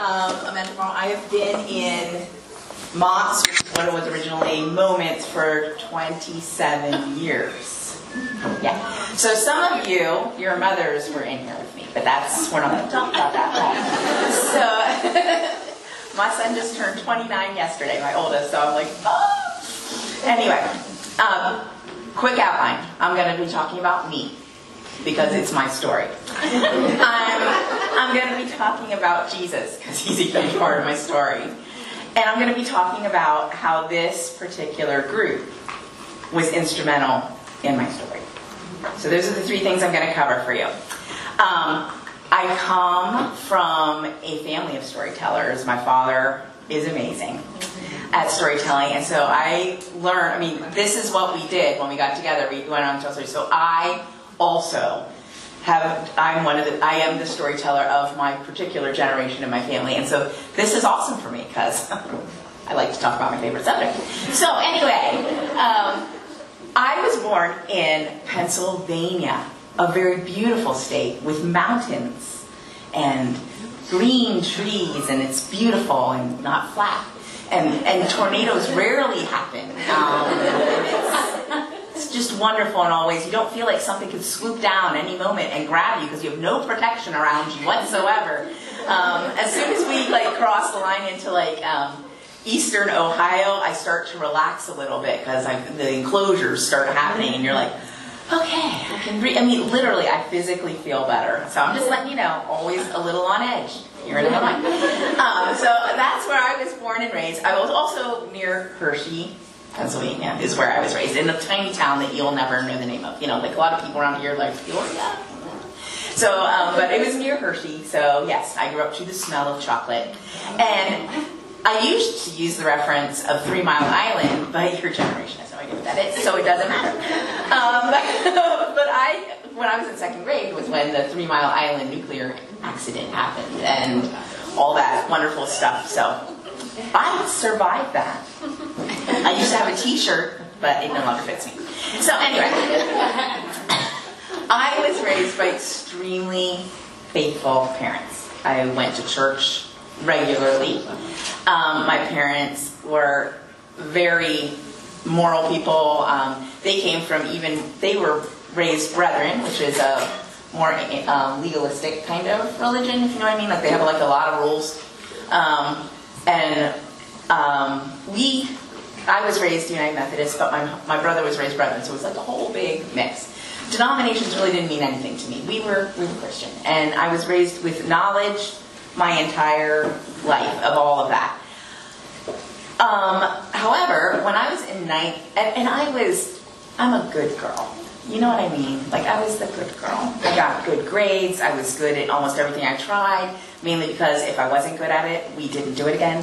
Amanda Farrell. I have been in Mott's, which is what it was originally, Moments, for 27 years. Yeah. So some of you, your mothers were in here with me, but we're not going to talk about that. So my son just turned 29 yesterday, my oldest, so I'm like, oh. Anyway, quick outline. I'm going to be talking about me, because it's my story. I'm going to be talking about Jesus, because he's a huge part of my story. And I'm going to be talking about how this particular group was instrumental in my story. So those are the three things I'm going to cover for you. I come from a family of storytellers. My father is amazing at storytelling. And so I learned, this is what we did when we got together. We went on to tell stories. So I also I am the storyteller of my particular generation in my family. And so this is awesome for me because I like to talk about my favorite subject. So anyway, I was born in Pennsylvania, a very beautiful state with mountains and green trees, and it's beautiful and not flat. And tornadoes rarely happen. It's just wonderful in all ways. You don't feel like something could swoop down any moment and grab you because you have no protection around you whatsoever. As soon as we cross the line into eastern Ohio, I start to relax a little bit because the enclosures start happening, and you're like, okay, I can breathe. Literally, I physically feel better. So I'm just letting you know, always a little on edge here in Illinois. So that's where I was born and raised. I was also near Hershey, Pennsylvania, is where I was raised, in a tiny town that you'll never know the name of. A lot of people around here Peoria. So, but it was near Hershey, so yes, I grew up to the smell of chocolate. And I used to use the reference of 3 Mile Island, but your generation has no idea what that is, so it doesn't matter. But when I was in second grade was when the 3 Mile Island nuclear accident happened and all that wonderful stuff. So I survived that. I used to have a t-shirt, but it no longer fits me. So anyway, I was raised by extremely faithful parents. I went to church regularly. My parents were very moral people. They were raised Brethren, which is a more legalistic kind of religion, if you know what I mean. They have a lot of rules. I was raised United Methodist, but my brother was raised Brethren, so it was a whole big mix. Denominations really didn't mean anything to me. We were Christian, and I was raised with knowledge my entire life of all of that. However, when I was in ninth, and I'm a good girl. You know what I mean? I was the good girl. I got good grades. I was good at almost everything I tried, mainly because if I wasn't good at it, we didn't do it again.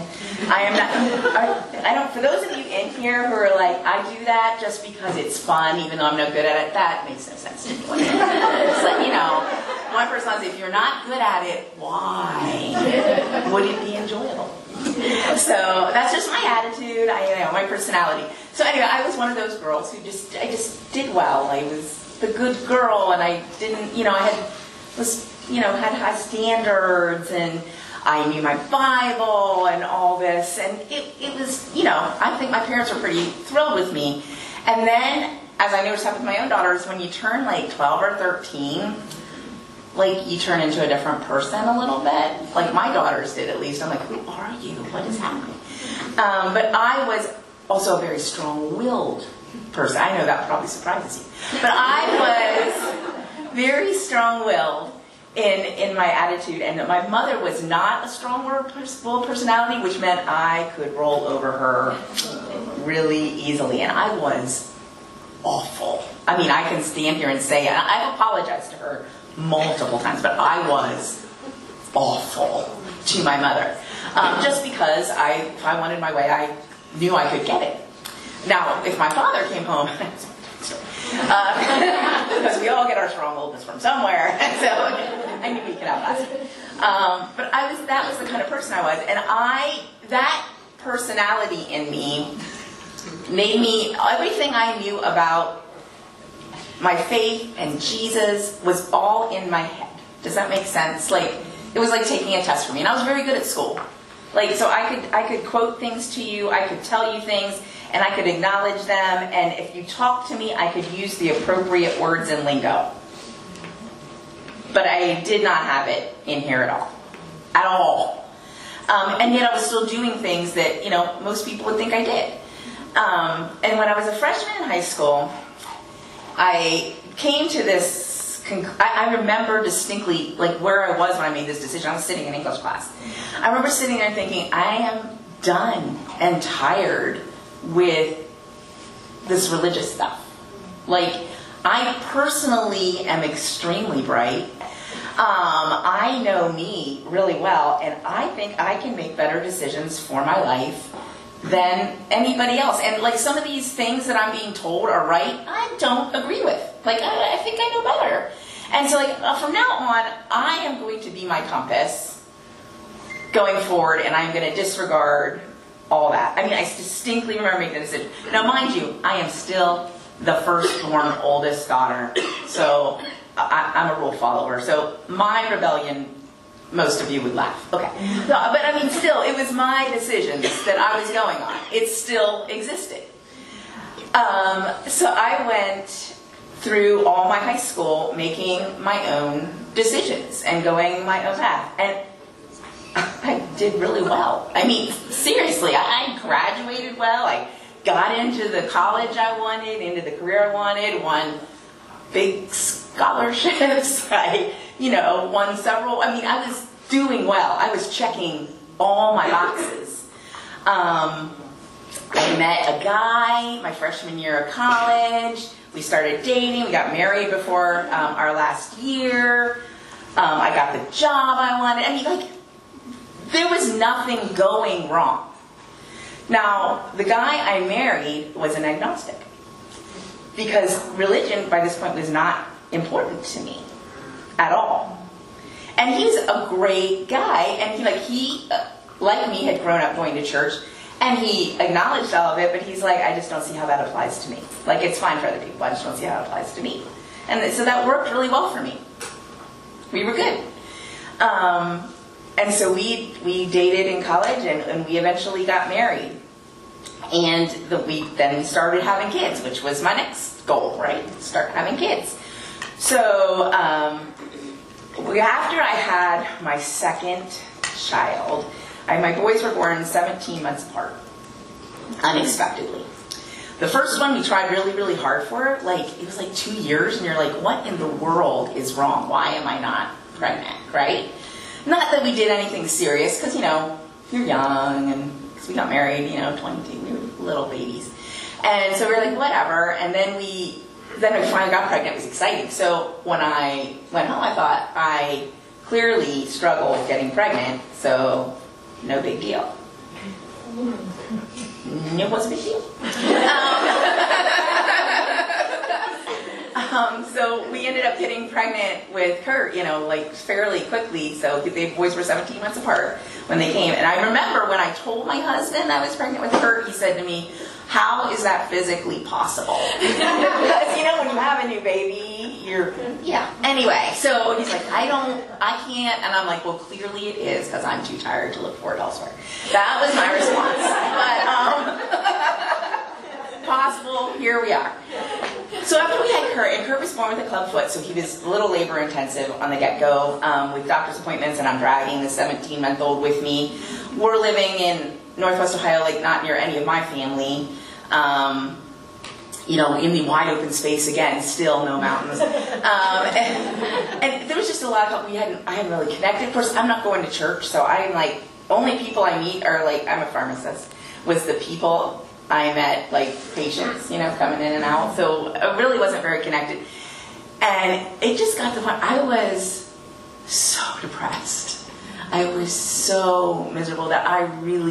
I don't, for those of you in here who are I do that just because it's fun, even though I'm no good at it, that makes no sense to me. It's my personality, if you're not good at it, why would it be enjoyable? So that's just my attitude, my personality. So anyway, I was one of those girls who I just did well. I was the good girl, and I didn't, had high standards, and I knew my Bible and all this, and it was, I think my parents were pretty thrilled with me. And then, as I noticed with my own daughters, when you turn 12 or 13, you turn into a different person a little bit. My daughters did, at least. I'm who are you? What is happening? But I was also a very strong-willed person. I know that probably surprises you. But I was very strong-willed in my attitude. And my mother was not a strong-willed personality, which meant I could roll over her really easily. And I was awful. I can stand here and say, and I've apologized to her multiple times, but I was awful to my mother. Just because if I wanted my way, I knew I could get it. Now, if my father came home, because we all get our strongholdness from somewhere, so I knew we could outlast it. But that was the kind of person I was, and that personality in me made me, everything I knew about my faith and Jesus was all in my head. Does that make sense? it was like taking a test for me. And I was very good at school. Like, so I could quote things to you, I could tell you things, and I could acknowledge them, and if you talked to me, I could use the appropriate words and lingo. But I did not have it in here at all. At all. And yet I was still doing things that, you know, most people would think I did. And when I was a freshman in high school, I came to this, I remember distinctly, like, where I was when I made this decision. I was sitting in English class. I remember sitting there thinking, I am done and tired with this religious stuff. Like, I personally am extremely bright. I know me really well, and I think I can make better decisions for my life than anybody else. And like, some of these things that I'm being told are right, I don't agree with. Like, I think I know better. And so, like, from now on, I am going to be my compass going forward, and I'm going to disregard all that. I mean, I distinctly remember making the decision. Now, mind you, I am still the firstborn oldest daughter, so I'm a rule follower. So my rebellion, most of you would laugh. Okay. No, but I mean, still, it was my decisions that I was going on. It still existed. So I went through all my high school making my own decisions and going my own path. And I did really well. I mean, seriously, I graduated well. I got into the college I wanted, into the career I wanted, won big scholarships. I, won several. I mean, I was doing well. I was checking all my boxes. I met a guy my freshman year of college. We started dating. We got married before our last year. I got the job I wanted. I mean, like, there was nothing going wrong. Now, the guy I married was an agnostic, because religion by this point was not important to me at all. And he's a great guy, and he like me, had grown up going to church, and he acknowledged all of it, but he's like, I just don't see how that applies to me. Like, it's fine for other people, I just don't see how it applies to me. And so that worked really well for me. We were good. And so we dated in college, and we eventually got married. And then we started having kids, which was my next goal, right? Start having kids. So after I had my second child, my boys were born 17 months apart, unexpectedly. The first one we tried really, really hard for. Like, it was like 2 years, and you're like, what in the world is wrong? Why am I not pregnant, right? Not that we did anything serious, because, you're young, and because we got married, 22, we were little babies. And so we were like, whatever. And then we finally got pregnant. It was exciting. So when I went home, I thought, I clearly struggle with getting pregnant, so no big deal. It was a big deal. So we ended up getting pregnant with Kurt, fairly quickly. So the boys were 17 months apart when they came. And I remember when I told my husband I was pregnant with Kurt, he said to me, how is that physically possible? Because, when you have a new baby, Anyway, so he's like, I can't. And I'm like, well, clearly it is, because I'm too tired to look for it elsewhere. That was my response. But, possible, here we are. So after we had Kurt, and Kurt was born with a club foot, so he was a little labor intensive on the get-go with doctor's appointments, and I'm dragging the 17-month-old with me. We're living in Northwest Ohio, like not near any of my family, in the wide open space again, still no mountains. And there was just a lot of, I hadn't really connected. Of course, I'm not going to church, so I'm like, only people I meet are like, I'm a pharmacist, was the people I met, like patients, coming in and out. So I really wasn't very connected. And it just got to the point, I was so depressed. I was so miserable that I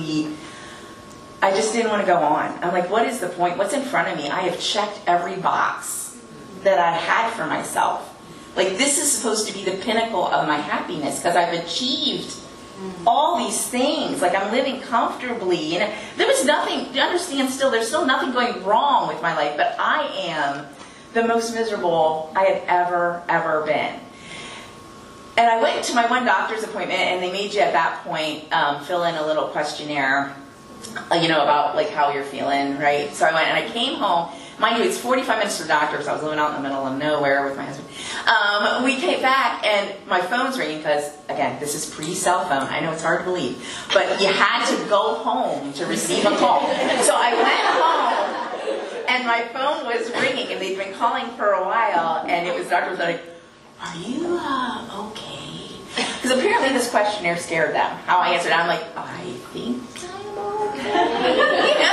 just didn't want to go on. I'm like, what is the point? What's in front of me? I have checked every box that I had for myself. Like, this is supposed to be the pinnacle of my happiness, because I've achieved all these things. Like, I'm living comfortably. And there was nothing, to understand still, there's still nothing going wrong with my life, but I am the most miserable I have ever been. And I went to my one doctor's appointment, and they made you at that point fill in a little questionnaire, about like how you're feeling, right? So I went and I came home. Mind you, it's 45 minutes to the doctor, so I was living out in the middle of nowhere with my husband. We came back, and my phone's ringing because, again, this is pre-cell phone. I know it's hard to believe, but you had to go home to receive a call. So I went home, and my phone was ringing, and they'd been calling for a while, and it was Dr. was like, "Are you okay?" Because apparently this questionnaire scared them. How I answered, I'm like, "I think I'm okay."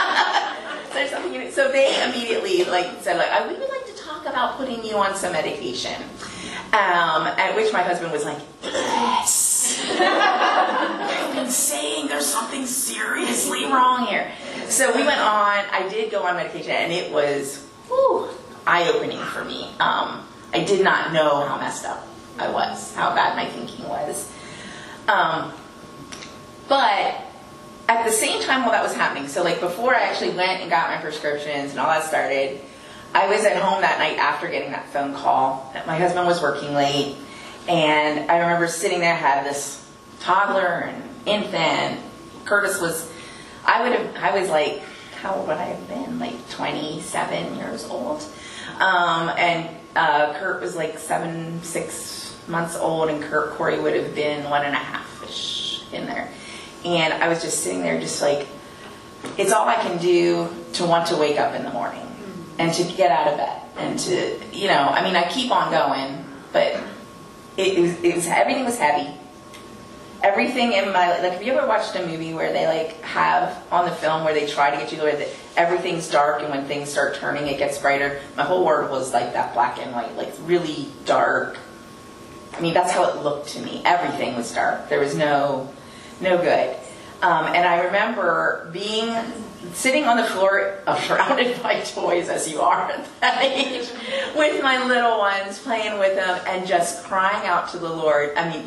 So they immediately said, we would like to talk about putting you on some medication. At which my husband was like, "Yes. I've been saying there's something seriously wrong here." So we went on. I did go on medication, and it was eye-opening for me. I did not know how messed up I was, how bad my thinking was. But at the same time while that was happening, so before I actually went and got my prescriptions and all that started, I was at home that night after getting that phone call. My husband was working late, and I remember sitting there, I had this toddler and infant. Curtis was, how old would I have been? 27 years old. And Kurt was 6 months old, and Corey would have been 1.5-ish in there. And I was just sitting there it's all I can do to want to wake up in the morning and to get out of bed and to, I keep on going, but it was everything was heavy. Everything in my, have you ever watched a movie where they have on the film where they try to get you to where that everything's dark, and when things start turning it gets brighter? My whole world was that black and white, really dark. That's how it looked to me. Everything was dark. There was no good. And I remember sitting on the floor, surrounded by toys, as you are at that age, with my little ones, playing with them, and just crying out to the Lord. I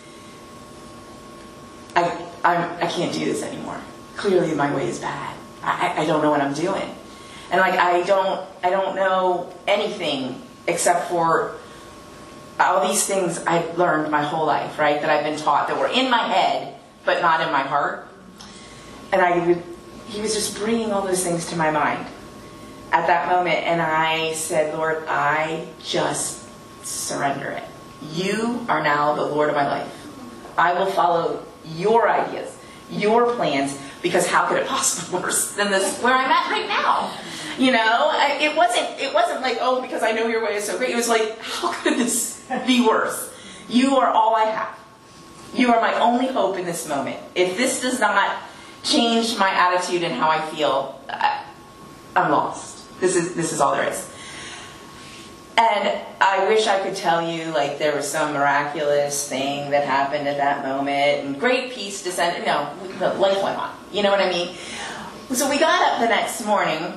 can't do this anymore. Clearly my way is bad. I don't know what I'm doing. And I don't know anything except for all these things I've learned my whole life, right? That I've been taught, that were in my head, but not in my heart. And he was just bringing all those things to my mind at that moment. And I said, "Lord, I just surrender it. You are now the Lord of my life. I will follow your ideas, your plans, because how could it possibly be worse than this where I'm at right now?" It wasn't because I know your way is so great. It was how could this be worse? You are all I have. You are my only hope in this moment. If this does not change my attitude and how I feel, I'm lost. This is all there is. And I wish I could tell you there was some miraculous thing that happened at that moment and great peace descended. No, life went on. You know what I mean? So we got up the next morning,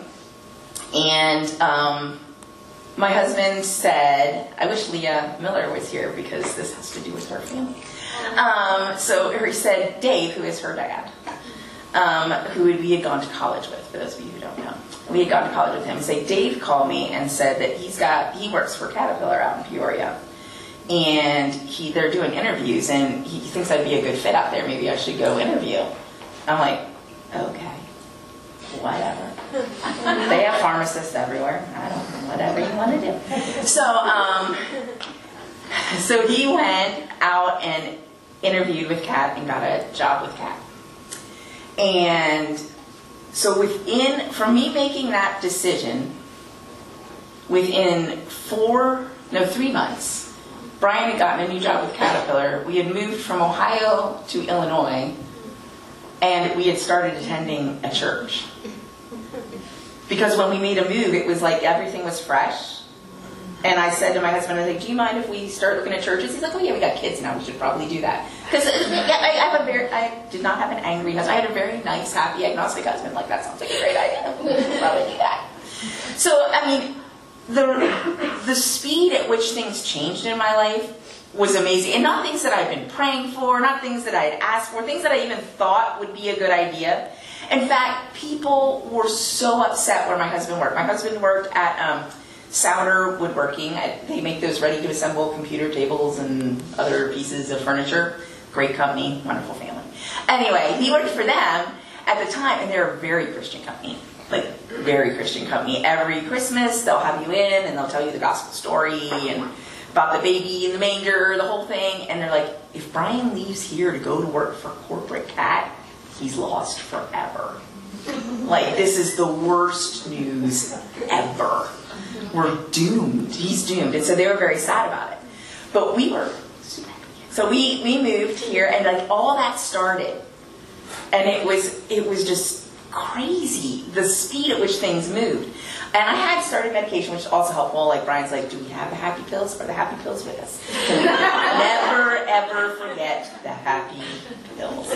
and my husband said, I wish Leah Miller was here because this has to do with her family. So he said, Dave, who is her dad, who we had gone to college with, for those of you who don't know. We had gone to college with him. So Dave called me and said that he works for Caterpillar out in Peoria. And they're doing interviews, and he thinks I'd be a good fit out there. Maybe I should go interview. I'm like, okay, whatever. They have pharmacists everywhere. I don't know, whatever you want to do. So he went out and interviewed with Kat and got a job with Kat. And so from me making that decision, within 3 months, Brian had gotten a new job with Caterpillar. We had moved from Ohio to Illinois, and we had started attending a church. Because when we made a move, it was everything was fresh. And I said to my husband, I was do you mind if we start looking at churches? He's like, oh yeah, we got kids now, we should probably do that. Because I did not have an angry husband. I had a very nice, happy, agnostic husband. That sounds like a great idea. We should probably do that. So, the speed at which things changed in my life was amazing. And not things that I'd been praying for, not things that I had asked for, things that I even thought would be a good idea. In fact, people were so upset where my husband worked. My husband worked at Souter Woodworking. They make those ready-to-assemble computer tables and other pieces of furniture. Great company, wonderful family. Anyway, he worked for them at the time, and they're a very Christian company. Like, very Christian company. Every Christmas, they'll have you in, and they'll tell you the gospel story, and about the baby in the manger, the whole thing. And they're like, if Brian leaves here to go to work for corporate cat, he's lost forever. Like, this is the worst news ever. We're doomed. He's doomed. And so they were very sad about it. But we were super happy. So we moved here, and like all that started. And it was just crazy, the speed at which things moved. And I had started medication, which is also helpful. Like Brian's like, do we have the happy pills? Are the happy pills with us? Never, ever forget the happy pills.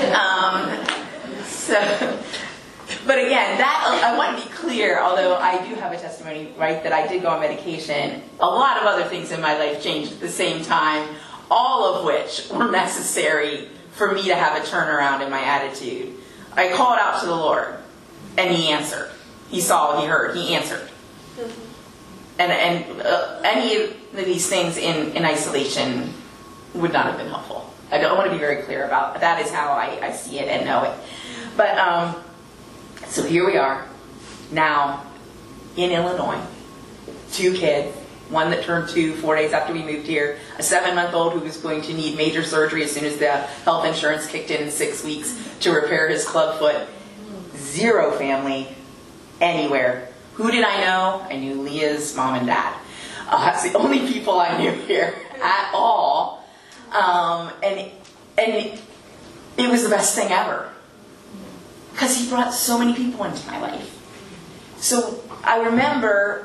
But again, that I want to be clear, although I do have a testimony, right, that I did go on medication. A lot of other things in my life changed at the same time, all of which were necessary for me to have a turnaround in my attitude. I called out to the Lord, and He answered. He saw, He heard, He answered. And any of these things in isolation would not have been helpful. I want to be very clear about that. Is how I see it and know it. But so here we are, now in Illinois. 2 kids, one that turned 2 4 days after we moved here, a 7-month-old who was going to need major surgery as soon as the health insurance kicked in 6 weeks to repair his club foot. 0 family anywhere. Who did I know? I knew Leah's mom and dad. That's the only people I knew here at all. And it was the best thing ever. Because He brought so many people into my life. So I remember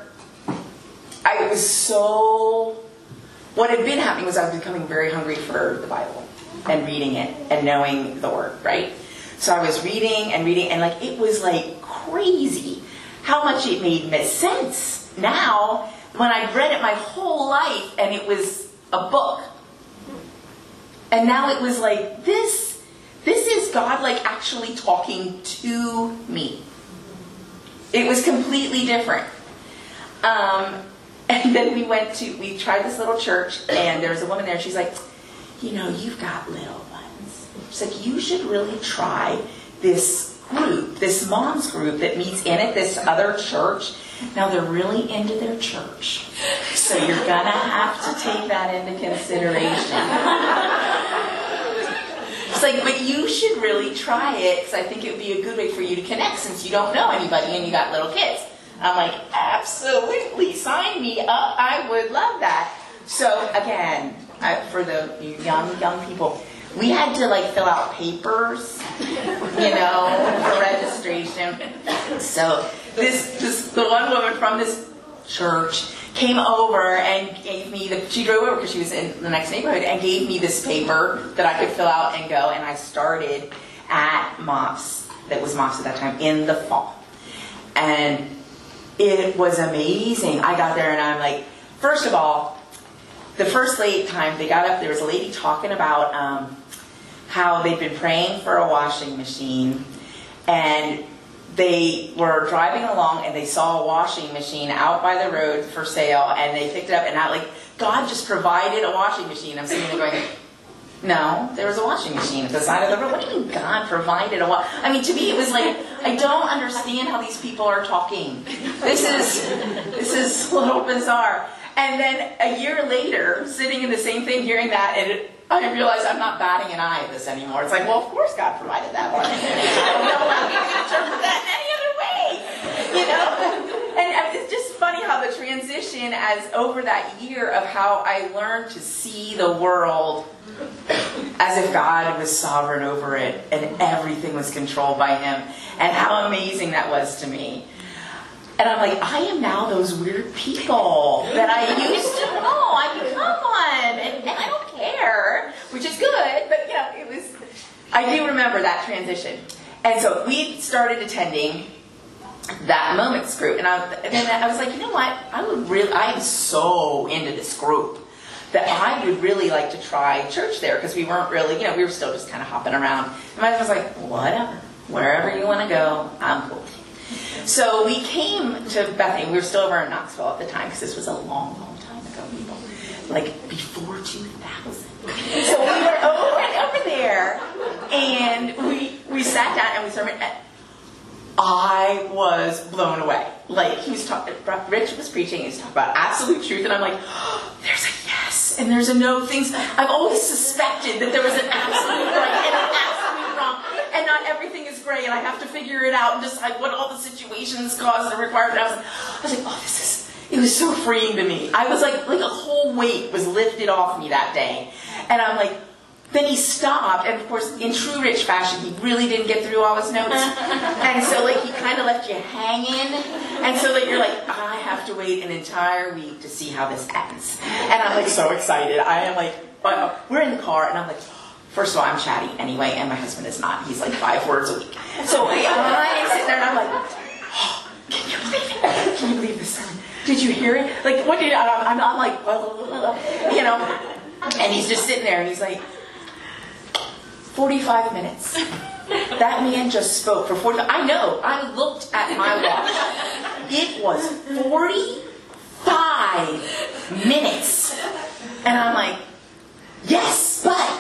what had been happening was I was becoming very hungry for the Bible and reading it and knowing the Word, right? So I was reading, and like it was like crazy how much it made sense now when I'd read it my whole life and it was a book. And now it was like, this is God like actually talking to me. It was completely different. And then we tried this little church, and there was a woman there, and she's like, you've got little ones. She's like, you should really try this group, this mom's group that meets in at this other church. Now they're really into their church. So you're going to have to take that into consideration. It's like, but you should really try it, because I think it would be a good way for you to connect since you don't know anybody and you got little kids. I'm like, absolutely, sign me up. I would love that. So again, for the young people, we had to like fill out papers, for registration. So the one woman from this church came over and gave me she drove over because she was in the next neighborhood, and gave me this paper that I could fill out and go. And I started at MOPS, that was MOPS at that time, in the fall. And it was amazing. I got there and I'm like, first of all, the first late time they got up, there was a lady talking about how they'd been praying for a washing machine, and they were driving along and they saw a washing machine out by the road for sale, and they picked it up, and God just provided a washing machine. I'm sitting there going, no, there was a washing machine at the side of the road. What do you mean God provided a washing? I mean, to me it was like, I don't understand how these people are talking. This is a little bizarre. And then a year later, sitting in the same thing, hearing that, and I realized I'm not batting an eye at this anymore. It's like, well, of course God provided that one. I don't know how you can interpret that in any other way, And it's just funny how the transition, as over that year, of how I learned to see the world as if God was sovereign over it and everything was controlled by Him, and how amazing that was to me. And I'm like, I am now those weird people that I used to know. I become one, and I don't care, which is good. But it was. I do remember that transition, and so we started attending that Moments group, and I was like, you know what? I am so into this group that I would really like to try church there, because we weren't really, we were still just kind of hopping around. And my husband was like, whatever, wherever you want to go, I'm cool. So we came to Bethany. We were still over in Knoxville at the time because this was a long, long time ago, people. Like before 2000. So we were over there, and we sat down and we sermon. I was blown away. Like, he was talking, Rich was preaching, he was talking about absolute truth, and I'm like, oh, there's a yes, and there's a no. Things, I've always suspected that there was an absolute right and an absolute wrong, and not everything is gray, and I have to figure it out and decide what all the situations cause and require. And I was like, oh, it was so freeing to me. I was like a whole weight was lifted off me that day. And I'm like, then he stopped, and of course, in true Rich fashion, he really didn't get through all his notes. And so, like, he kind of left you hanging. And so, like, you're like, I have to wait an entire week to see how this ends. And I'm, like, so excited. I am, like, we're in the car, and I'm like, first of all, I'm chatty anyway, and my husband is not. He's, like, 5 words a week. So I'm sitting there, and I'm like, oh, can you believe it? Can you believe this sermon? Did you hear it? Like, what did I'm like, you know. And he's just sitting there, and he's like, 45 minutes. That man just spoke for 45. I know. I looked at my watch. It was 45 minutes. And I'm like, yes, but.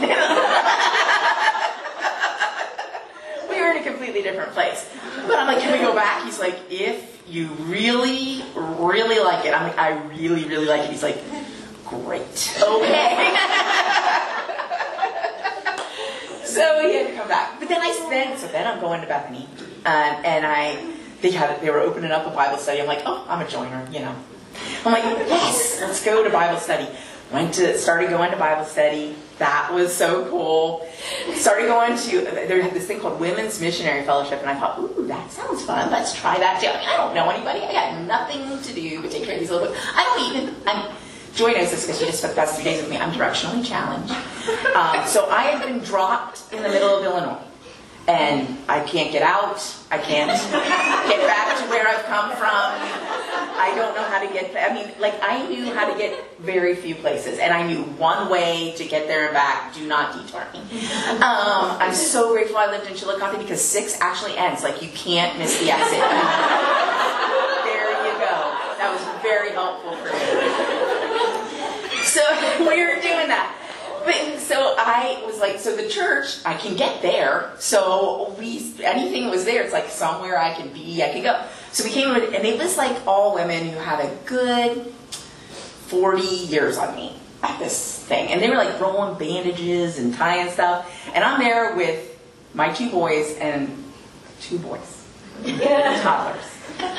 We were in a completely different place. But I'm like, can we go back? He's like, if you really, really like it. I'm like, I really, really like it. He's like, great. Okay. So he had to come back. But then I'm going to Bethany. And they were opening up a Bible study. I'm like, oh, I'm a joiner, you know. I'm like, yes, let's go to Bible study. Started going to Bible study. That was so cool. Started going to, they had this thing called Women's Missionary Fellowship. And I thought, ooh, that sounds fun. Let's try that too. I mean, I don't know anybody. I got nothing to do but take care of these little books. Joy knows this because she just spent the past 3 days with me. I'm directionally challenged. So I had been dropped in the middle of Illinois. And I can't get out. I can't get back to where I've come from. I don't know how to get there. I mean, like, I knew how to get very few places. And I knew one way to get there and back. Do not detour me. I'm so grateful I lived in Chillicothe because 6 actually ends. Like, you can't miss the exit. There you go. That was very helpful for me. So we were doing that. But, so I was like, so the church, I can get there. So anything that was there, it's like somewhere I can be, I can go. So we came, and it was like all women who had a good 40 years on me at this thing. And they were like rolling bandages and tying stuff. And I'm there with my 2 boys and 2 boys. Toddlers.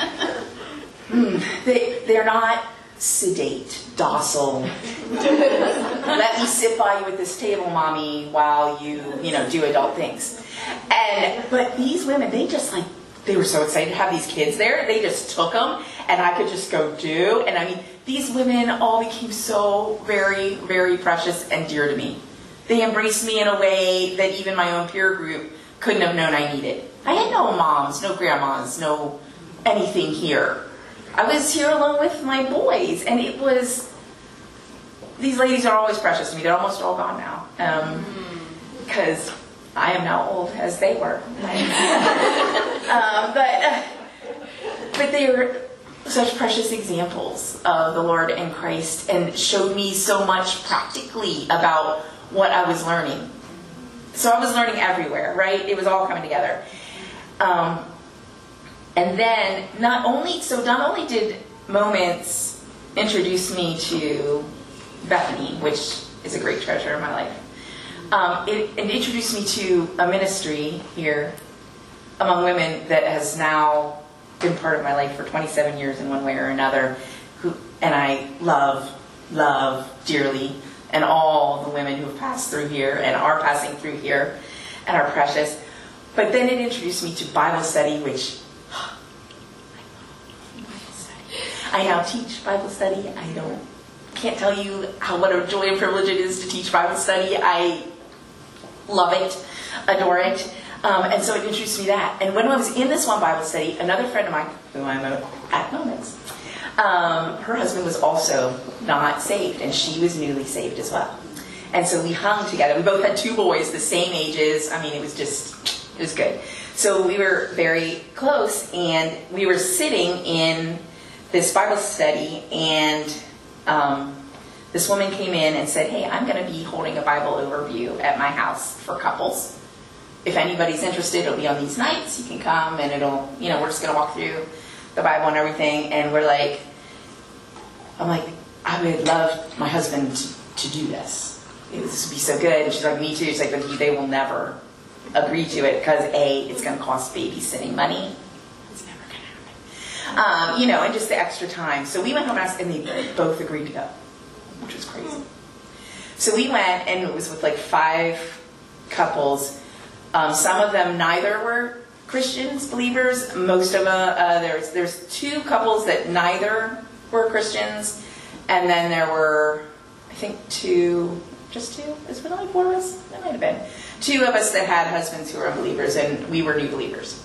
They're not sedate, docile. Let me sit by you at this table, mommy, while you do adult things. But these women, they were so excited to have these kids there. They just took them, and I could just go do. And I mean, these women all became so very, very precious and dear to me. They embraced me in a way that even my own peer group couldn't have known I needed. I had no moms, no grandmas, no anything here. I was here alone with my boys, and it was, these ladies are always precious to me. They're almost all gone now, because I am now old as they were. But they were such precious examples of the Lord and Christ, and showed me so much practically about what I was learning. So I was learning everywhere, right? It was all coming together. And then, not only did Moments introduce me to Bethany, which is a great treasure in my life, it introduced me to a ministry here among women that has now been part of my life for 27 years in one way or another, and I love dearly, and all the women who have passed through here and are passing through here and are precious. But then it introduced me to Bible study, which I now teach Bible study. Can't tell you what a joy and privilege it is to teach Bible study. I love it, adore it. And so it introduced me to that. And when I was in this one Bible study, another friend of mine, who I'm at Moments, her husband was also not saved, and she was newly saved as well. And so we hung together. We both had 2 boys, the same ages. I mean, it was just It was good. So we were very close, and we were sitting in this Bible study, and this woman came in and said, hey, I'm going to be holding a Bible overview at my house for couples. If anybody's interested, it'll be on these nights. You can come, and it'll, we're just going to walk through the Bible and everything. And I'm like, I would love my husband to do this. This would be so good. And she's like, me too. She's like, but they will never agree to it because A, it's going to cost babysitting money. It's never going to happen. And just the extra time. So we went home and they both agreed to go, which was crazy. So we went, and it was with like 5 couples. Some of them neither were Christians, believers. Most of them, there's 2 couples that neither were Christians, and then there were, I think, 2. Just 2? Is it only 4 of us? There might have been 2 of us that had husbands who were unbelievers, and we were new believers.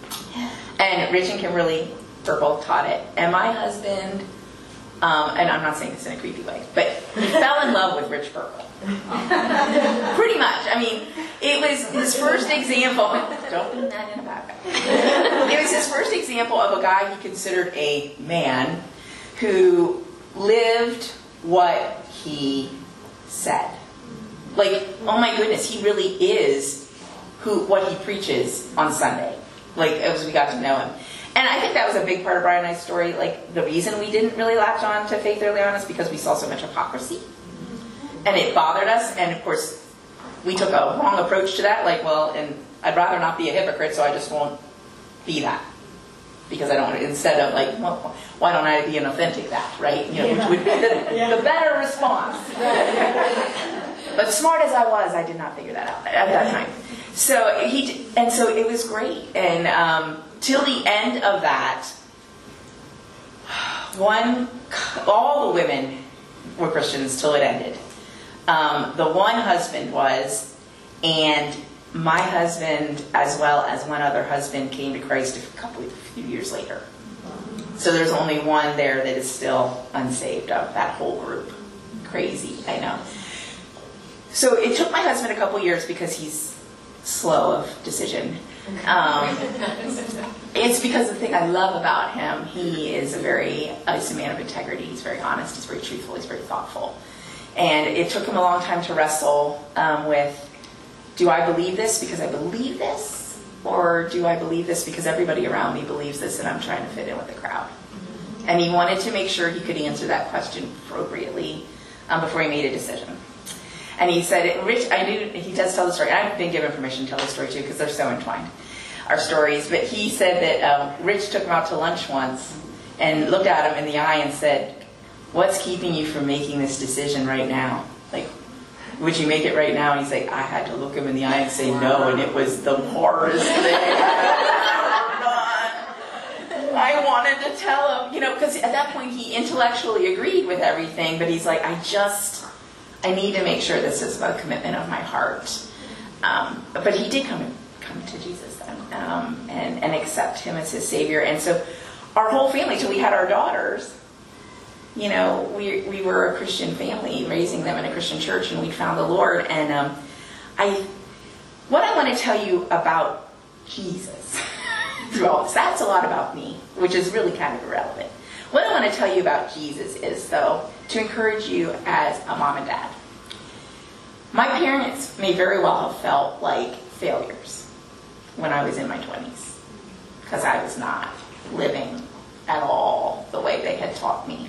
And Rich and Kimberly were both taught it. And my husband, and I'm not saying this in a creepy way, but he fell in love with Rich Burkle. Pretty much. I mean, it was his first example. Don't mean that in a bad way. It was his first example of a guy he considered a man who lived what he said. Like, oh my goodness, he really is what he preaches on Sunday. Like, as we got to know him. And I think that was a big part of Brian and I's story. Like, the reason we didn't really latch on to faith early on is because we saw so much hypocrisy. And it bothered us. And of course, we took a wrong approach to that. Like, well, and I'd rather not be a hypocrite, so I just won't be that. Because I don't want to, instead of like, well, why don't I be an authentic that, right? Which would be the better response. But smart as I was, I did not figure that out at that time. So so it was great. And till the end of that, all the women were Christians till it ended. The one husband was, and my husband, as well as one other husband, came to Christ a few years later. So there's only one there that is still unsaved of that whole group. Crazy, I know. So it took my husband a couple years because he's slow of decision. It's because the thing I love about him, he's a man of integrity. He's very honest. He's very truthful. He's very thoughtful. And it took him a long time to wrestle with, do I believe this because I believe this? Or do I believe this because everybody around me believes this and I'm trying to fit in with the crowd? And he wanted to make sure he could answer that question appropriately before he made a decision. And he said, Rich, he does tell the story. I've been given permission to tell the story too because they're so entwined, our stories. But he said that Rich took him out to lunch once and looked at him in the eye and said, what's keeping you from making this decision right now? Like, would you make it right now? And he's like, I had to look him in the eye and say no, and it was the hardest thing I've ever done. I wanted to tell him, because at that point he intellectually agreed with everything, but he's like, I need to make sure this is a commitment of my heart. But he did come to Jesus and accept him as his Savior. And so our whole family, till we had our daughters, we were a Christian family, raising them in a Christian church, and we found the Lord. And what I want to tell you about Jesus through all this, that's a lot about me, which is really kind of irrelevant. What I want to tell you about Jesus is, though, to encourage you as a mom and dad. My parents may very well have felt like failures when I was in my 20s, because I was not living at all the way they had taught me.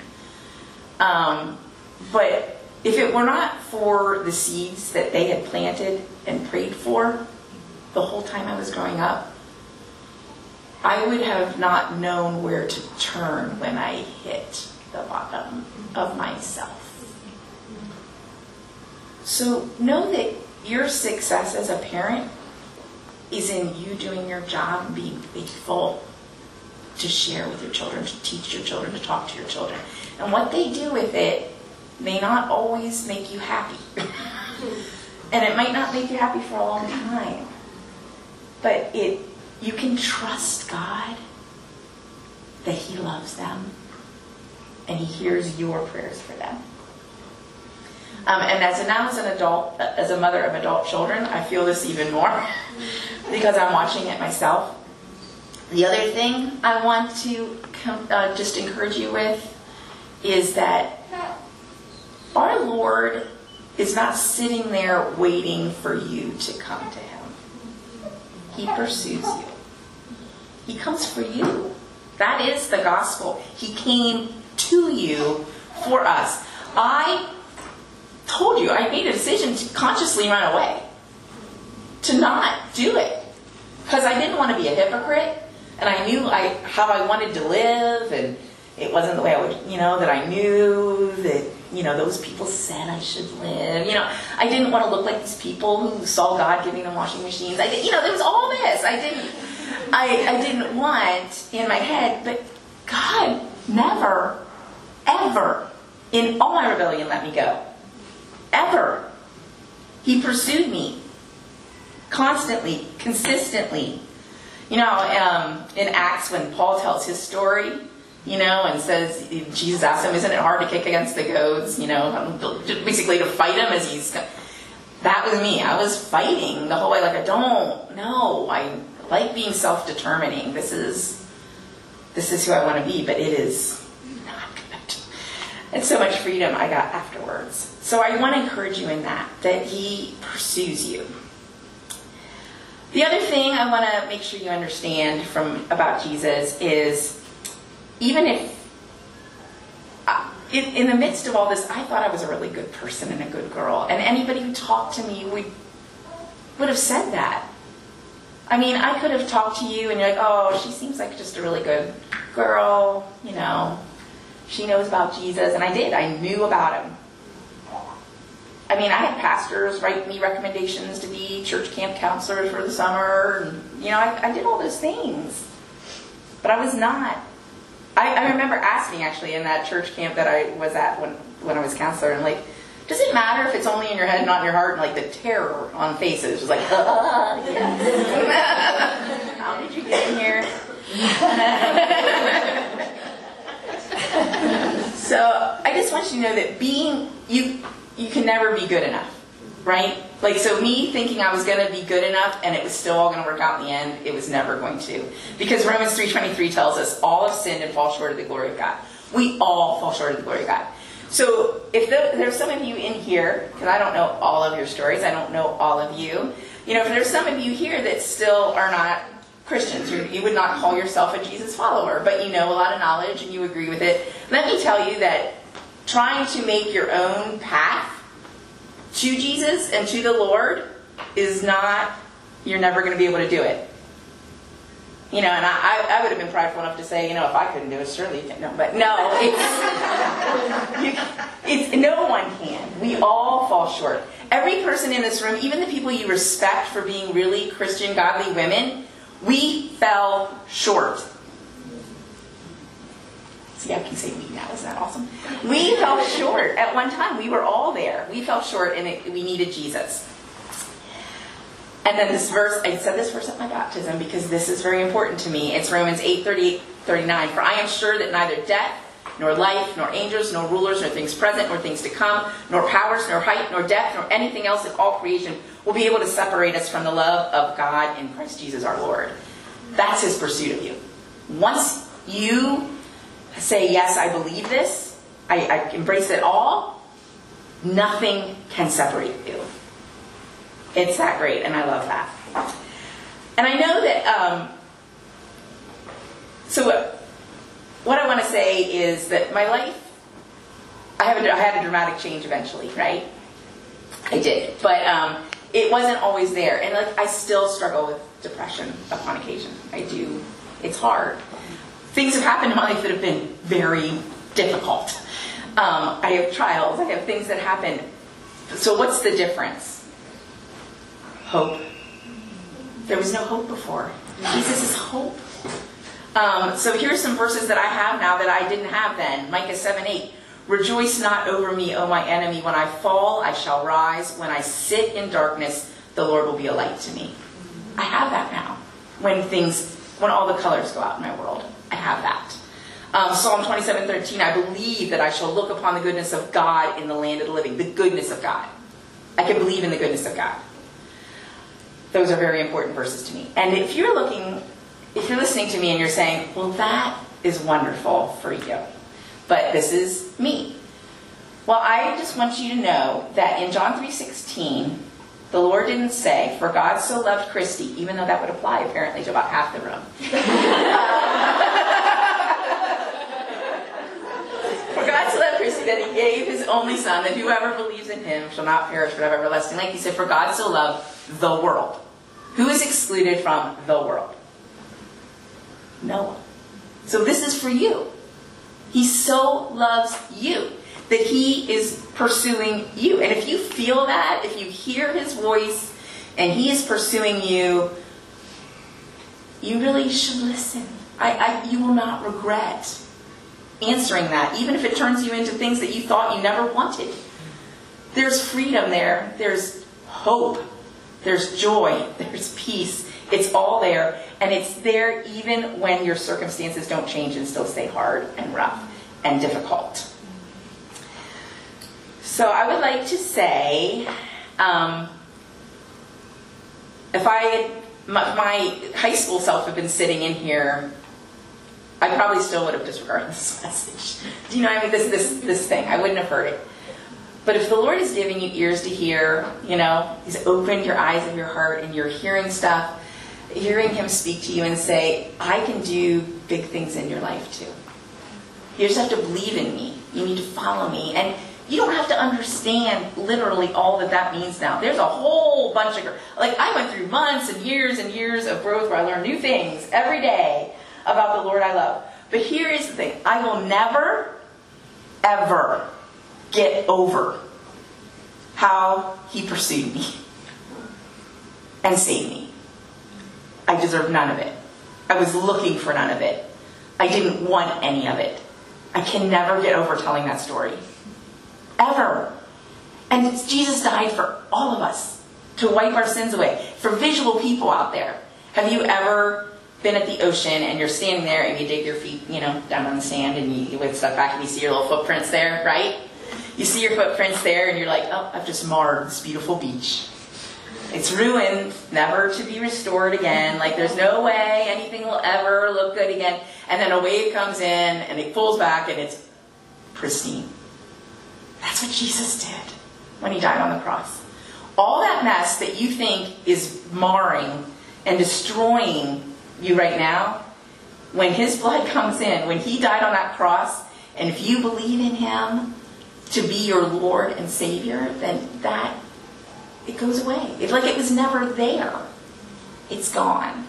But if it were not for the seeds that they had planted and prayed for the whole time I was growing up, I would have not known where to turn when I hit the bottom of myself. So know that your success as a parent is in you doing your job and being faithful to share with your children, to teach your children, to talk to your children. And what they do with it may not always make you happy. And it might not make you happy for a long time. But you can trust God that He loves them and He hears your prayers for them. And now as an adult, as a mother of adult children, I feel this even more because I'm watching it myself. The other thing I want to just encourage you with is that our Lord is not sitting there waiting for you to come to him. He pursues you. He comes for you. That is the gospel. He came to you for us. I told you, I made a decision to consciously run away. To not do it. Because I didn't want to be a hypocrite. And I knew how I wanted to live. And it wasn't the way I would, that I knew that, those people said I should live. I didn't want to look like these people who saw God giving them washing machines. There was all this. I didn't want in my head, but God never, ever, in all my rebellion, let me go. Ever. He pursued me. Constantly, consistently. In Acts when Paul tells his story, and says, Jesus asked him, isn't it hard to kick against the goads? Basically to fight him as he's... That was me. I was fighting the whole way. Like, I don't know. I like being self-determining. This is who I want to be, but it is not good. And so much freedom I got afterwards. So I want to encourage you in that he pursues you. The other thing I want to make sure you understand about Jesus is, even if, in the midst of all this, I thought I was a really good person and a good girl. And anybody who talked to me would have said that. I mean, I could have talked to you and you're like, oh, she seems like just a really good girl, she knows about Jesus. And I did. I knew about him. I mean, I had pastors write me recommendations to be church camp counselors for the summer. And, I did all those things. But I was not. I remember asking, actually, in that church camp that I was at when I was counselor, and does it matter if it's only in your head, not in your heart? And the terror on faces was yes. How did you get in here? So I just want you to know that you can never be good enough, right? So me thinking I was going to be good enough and it was still all going to work out in the end, it was never going to. Because Romans 3:23 tells us all have sinned and fall short of the glory of God. We all fall short of the glory of God. So if there's some of you in here, because I don't know all of your stories, I don't know all of you, if there's some of you here that still are not Christians, you would not call yourself a Jesus follower, but you know a lot of knowledge and you agree with it, let me tell you that trying to make your own path to Jesus and to the Lord is not, you're never going to be able to do it. And I would have been prideful enough to say, if I couldn't do it, surely you can. No, but no, it's no one can. We all fall short. Every person in this room, even the people you respect for being really Christian, godly women, we fell short. See, I can say we now. Isn't that awesome? We fell short at one time. We were all there. We fell short and we needed Jesus. And then this verse, I said this verse at my baptism because this is very important to me. It's Romans 8:38-39. For I am sure that neither death, nor life, nor angels, nor rulers, nor things present, nor things to come, nor powers, nor height, nor depth, nor anything else in all creation will be able to separate us from the love of God in Christ Jesus our Lord. That's his pursuit of you. Once you say, yes, I believe this, I embrace it all, nothing can separate you. It's that great, and I love that. And I know that, what I want to say is that my life, I had a dramatic change eventually, right? I did. But it wasn't always there. And I still struggle with depression upon occasion. I do. It's hard. Things have happened in my life that have been very difficult. I have trials. I have things that happen. So what's the difference? Hope. There was no hope before. Jesus is hope. So here's some verses that I have now that I didn't have then. Micah 7:8. Rejoice not over me, O my enemy. When I fall, I shall rise. When I sit in darkness, the Lord will be a light to me. I have that now. When all the colors go out in my world, I have that. Psalm 27:13, I believe that I shall look upon the goodness of God in the land of the living. The goodness of God. I can believe in the goodness of God. Those are very important verses to me. And if you're listening to me and you're saying, well, that is wonderful for you, but this is me. Well, I just want you to know that in John 3:16, the Lord didn't say, for God so loved Christy, even though that would apply apparently to about half the room. For God so loved Christy that he gave his only son, that whoever believes in him shall not perish but have everlasting life. He said, for God so loved the world. Who is excluded from the world? No one. So this is for you. He so loves you that he is pursuing you. And if you feel that, if you hear his voice and he is pursuing you, you really should listen. You will not regret answering that, even if it turns you into things that you thought you never wanted. There's freedom there. There's hope. There's joy. There's peace. It's all there. And it's there even when your circumstances don't change and still stay hard and rough and difficult. So I would like to say, if my high school self had been sitting in here, I probably still would have disregarded this message. Do you know what I mean? This thing. I wouldn't have heard it. But if the Lord is giving you ears to hear, he's opened your eyes of your heart and you're hearing stuff, hearing him speak to you and say, I can do big things in your life too. You just have to believe in me. You need to follow me. And you don't have to understand literally all that means now. There's a whole bunch of, I went through months and years of growth where I learned new things every day about the Lord I love. But here is the thing. I will never, ever get over how he pursued me and saved me. I deserve none of it. I was looking for none of it. I didn't want any of it. I can never get over telling that story. Ever. And Jesus died for all of us to wipe our sins away. For visual people out there, have you ever been at the ocean and you're standing there and you dig your feet, down on the sand and you with stuff back and you see your little footprints there, right? You see your footprints there and you're like, oh, I've just marred this beautiful beach. It's ruined, never to be restored again. There's no way anything will ever look good again. And then a wave comes in and it pulls back and it's pristine. That's what Jesus did when he died on the cross. All that mess that you think is marring and destroying you right now, when his blood comes in, when he died on that cross, and if you believe in him to be your Lord and Savior, then it goes away. It's like it was never there. It's gone.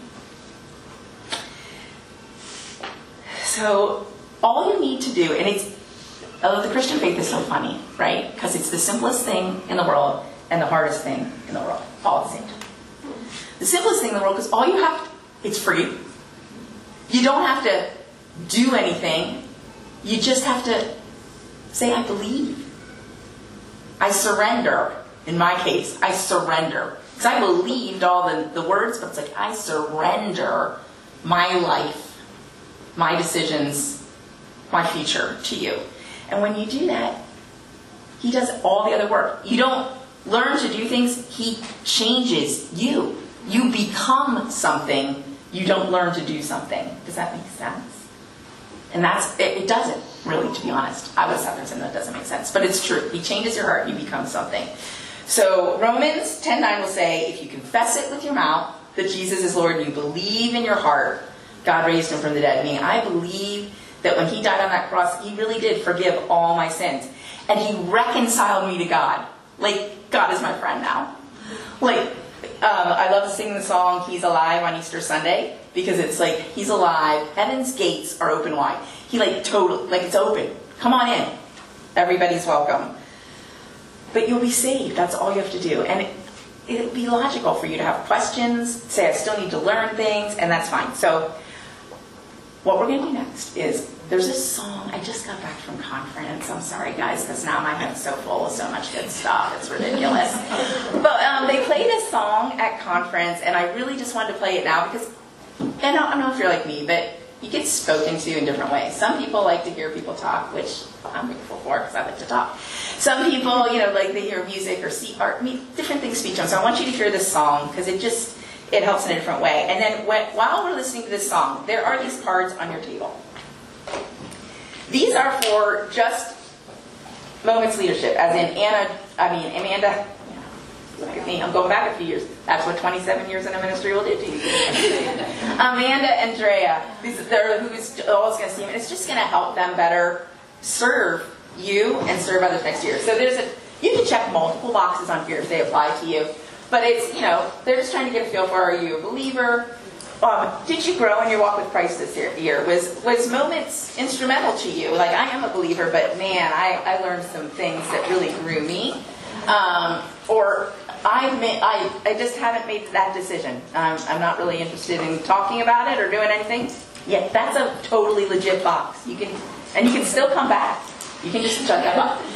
So all you need to do, and the Christian faith is so funny, right? Because it's the simplest thing in the world and the hardest thing in the world, all at the same time. The simplest thing in the world, because all you have, it's free. You don't have to do anything. You just have to say, I believe. I surrender. In my case, I surrender. Because I believed all the words, but it's I surrender my life, my decisions, my future to you. And when you do that, he does all the other work. You don't learn to do things. He changes you. You become something. You don't learn to do something. Does that make sense? And it doesn't, really, to be honest. I would have to say that doesn't make sense. But it's true. He changes your heart. You become something. So Romans 10:9 will say, if you confess it with your mouth that Jesus is Lord and you believe in your heart, God raised him from the dead. Meaning, I believe that when he died on that cross, he really did forgive all my sins. And he reconciled me to God. God is my friend now. I love to sing the song, He's Alive on Easter Sunday, because it's he's alive. Heaven's gates are open wide. He totally, it's open. Come on in. Everybody's welcome. But you'll be saved. That's all you have to do. And it'll be logical for you to have questions, say I still need to learn things, and that's fine. So what we're going to do next is, there's this song, I just got back from conference. I'm sorry, guys, because now my head's so full of so much good stuff. It's ridiculous. But they played this song at conference, and I really just wanted to play it now because, and I don't know if you're like me, but you get spoken to in different ways. Some people like to hear people talk, which I'm grateful for because I like to talk. Some people, like they hear music or see art, different things speak to them. So I want you to hear this song because it helps in a different way. And then while we're listening to this song, there are these cards on your table. These are for just Moments Leadership, as in Amanda. Look at me, I'm going back a few years. That's what 27 years in a ministry will do to you. Amanda and Drea, they're who's always going to see them, and it's just going to help them better serve you and serve others next year. So you can check multiple boxes on here if they apply to you, but it's, they're just trying to get a feel for, are you a believer? Did you grow in your walk with Christ this year? Was Moments instrumental to you? Like, I am a believer, but man, I learned some things that really grew me. Or I just haven't made that decision. I'm not really interested in talking about it or doing anything. Yeah, that's a totally legit box. You can still come back. You can just shut that up.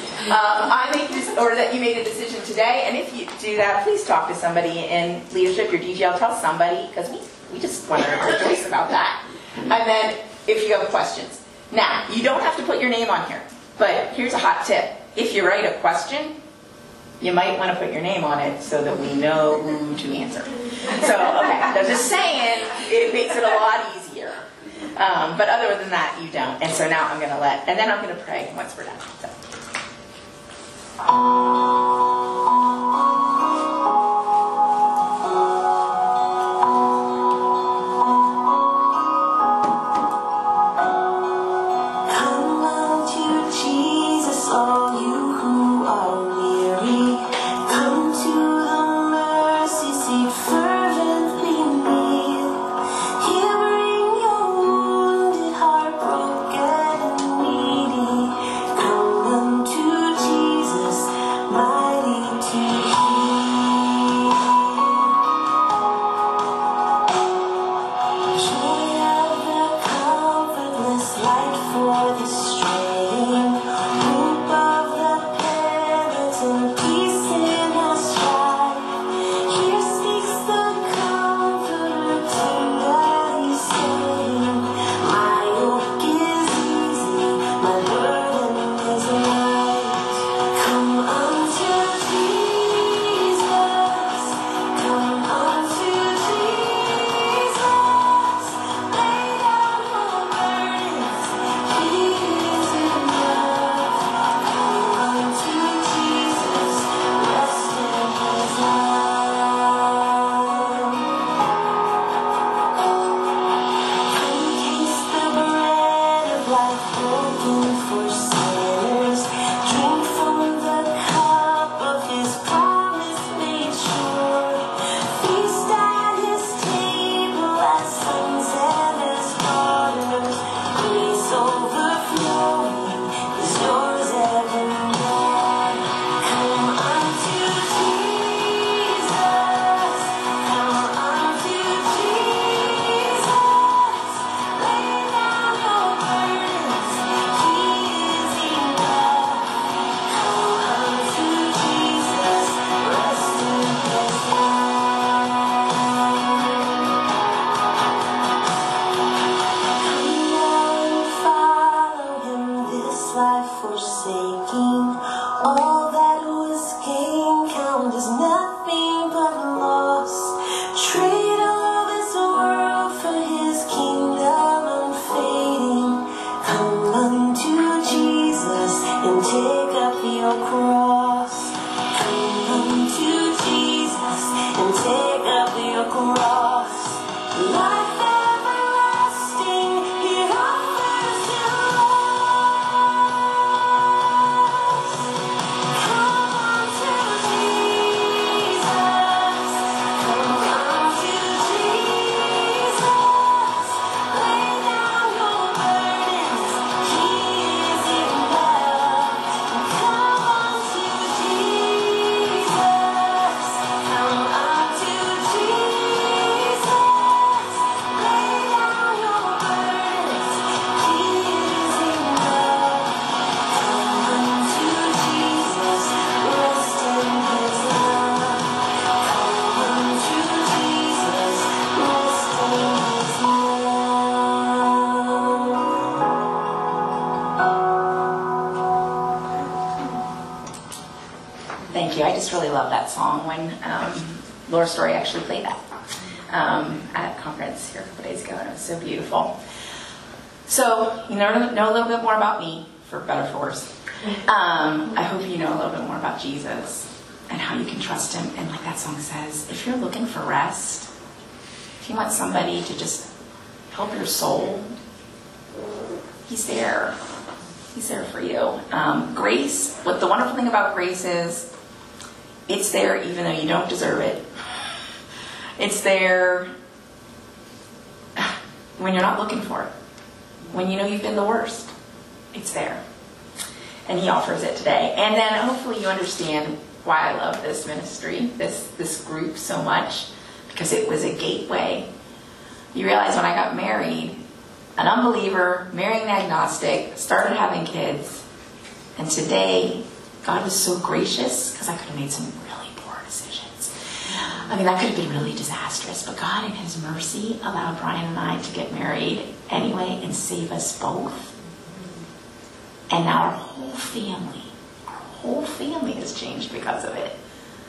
Or that you made a decision today, and if you do that, please talk to somebody in leadership, your DGL. Tell somebody, because we just want to rejoice about that. And then if you have questions. Now, you don't have to put your name on here, but here's a hot tip. If you write a question, you might want to put your name on it so that we know who to answer. So, okay, I'm just saying, it makes it a lot easier. But other than that, you don't. And so now I'm going to and then I'm going to pray once we're done. So. Mighty Thank you. I just really love that song when Laura Story actually played that at a conference here a couple days ago, and it was so beautiful. So you know a little bit more about me, for better or for worse. I hope you know a little bit more about Jesus and how you can trust him. And like that song says, if you're looking for rest, if you want somebody to just help your soul, he's there. He's there for you. Grace, what the wonderful thing about grace is, it's there even though you don't deserve it. It's there when you're not looking for it. When you know you've been the worst, it's there. And he offers it today. And then hopefully you understand why I love this ministry, this group so much, because it was a gateway. You realize when I got married, an unbeliever, marrying an agnostic, started having kids, and today God was so gracious because I could have made some really poor decisions. I mean, that could have been really disastrous, but God in his mercy allowed Brian and I to get married anyway and save us both. And now our whole family has changed because of it.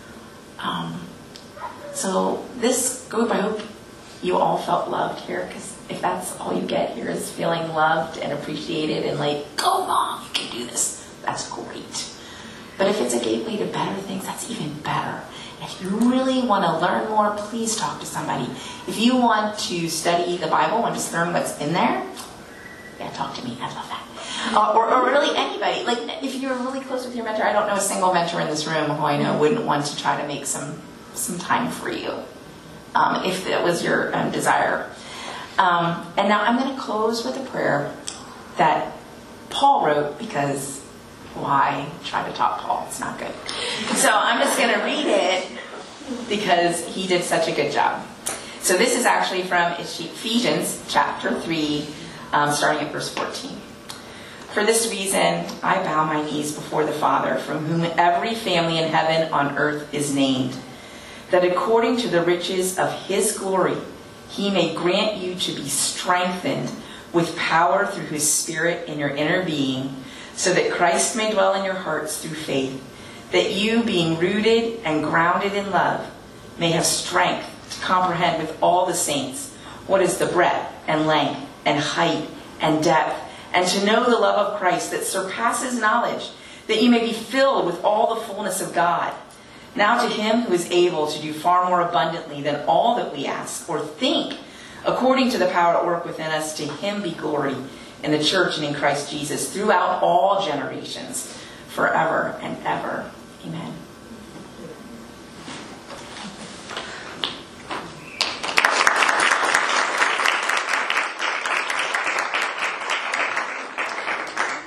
So this group, I hope you all felt loved here, because if that's all you get here is feeling loved and appreciated and like, go Mom, you can do this, that's great. But if it's a gateway to better things, that's even better. And if you really want to learn more, please talk to somebody. If you want to study the Bible and just learn what's in there, yeah, talk to me. I love that. Or really anybody. Like, if you're really close with your mentor, I don't know a single mentor in this room who I know wouldn't want to try to make some time for you, if that was your desire. And now I'm going to close with a prayer that Paul wrote, because why try to top Paul? It's not good. So I'm just going to read it because he did such a good job. So this is actually from Ephesians chapter 3, starting at verse 14. For this reason, I bow my knees before the Father, from whom every family in heaven on earth is named, that according to the riches of his glory, he may grant you to be strengthened with power through his Spirit in your inner being, so that Christ may dwell in your hearts through faith, that you, being rooted and grounded in love, may have strength to comprehend with all the saints what is the breadth and length and height and depth, and to know the love of Christ that surpasses knowledge, that you may be filled with all the fullness of God. Now to him who is able to do far more abundantly than all that we ask or think, according to the power at work within us, to him be glory in the church and in Christ Jesus throughout all generations, forever and ever. Amen.